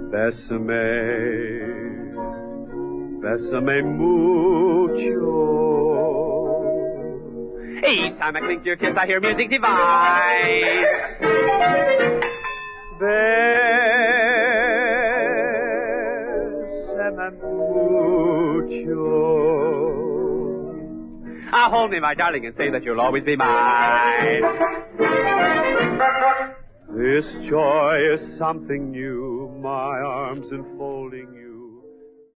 Bésame, bésame mucho. Each time I cling to your kiss, I hear music divine. Bésame mucho. Hold me, my darling, and say that you'll always be mine. This joy is something new, my arms enfolding you.